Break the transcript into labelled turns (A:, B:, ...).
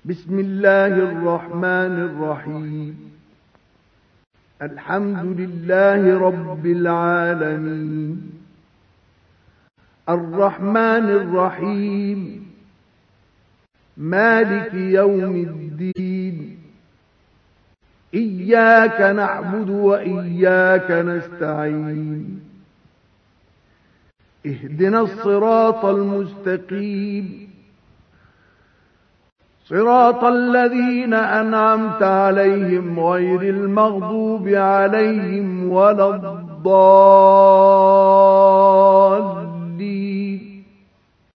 A: بسم الله الرحمن الرحيم. الحمد لله رب العالمين، الرحمن الرحيم، مالك يوم الدين. إياك نعبد وإياك نستعين. اهدنا الصراط المستقيم، صراط الذين أنعمت عليهم غير المغضوب عليهم ولا الضالين.